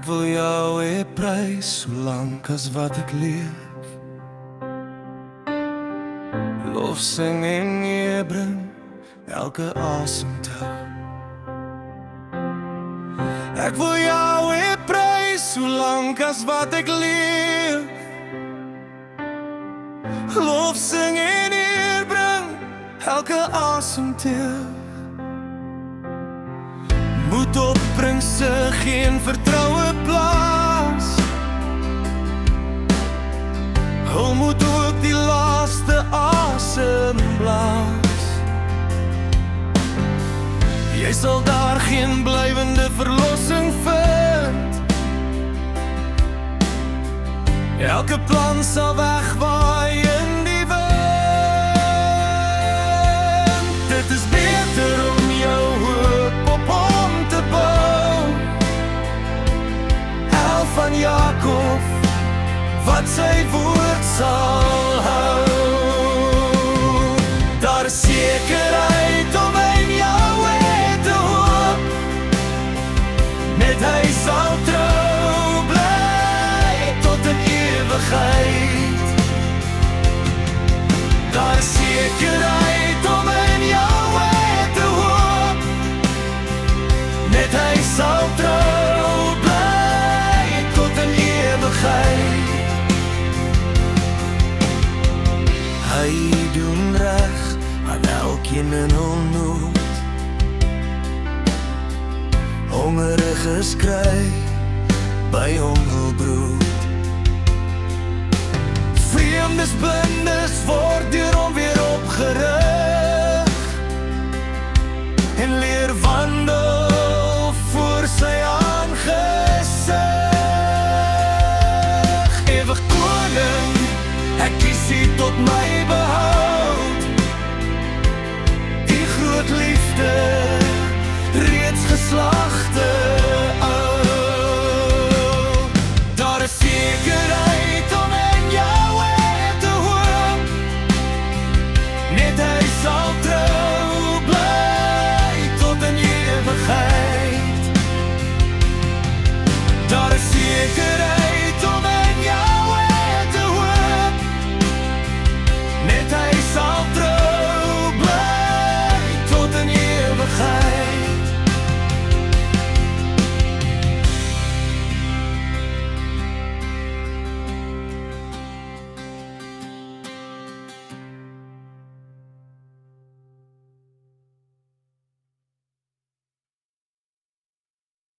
Ek wil jou hê prys, solank as wat ek leef. Lof sing en eer bring elke asemteug. Ek wil jou hê prys, solank as wat ek leef. Lof sing en eer bring elke asemteug. Moed opbring se geen vertroue plaas. Hul moet ook die laaste asem blaas. Jy sal daar geen blywende verlossing vind. Elke plan sal wegwaai in die wind. Dit is beter om jou hoop op hom te bou. Hel van Jakob, wat sy woord sal hou. Daar is sekerheid om in jou te hoop. Net hy sal trou bly tot in ewigheid. Daar is sekerheid om in jou te hoop. Net hy sal trou bly tot in ewigheid. Hy doen reg aan elkeen in hul nood. Hongeriges kry by hom hul brood. Vreemdes blindes word deur hom weer opgerig en leer wandel voor sy aangesig. Ewig koning, ek kies U tot my